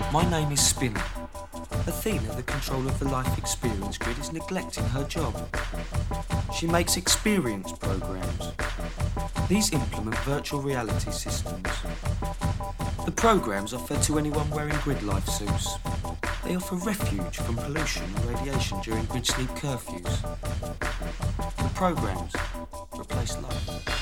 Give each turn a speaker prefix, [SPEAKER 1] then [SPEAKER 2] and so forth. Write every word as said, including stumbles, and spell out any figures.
[SPEAKER 1] My name is Spinner. Athena, the controller of the Life Experience Grid, is neglecting her job. She makes experience programs. These implement virtual reality systems. The programs are fed to anyone wearing grid life suits. They offer refuge from pollution and radiation during grid sleep curfews. The programs replace life.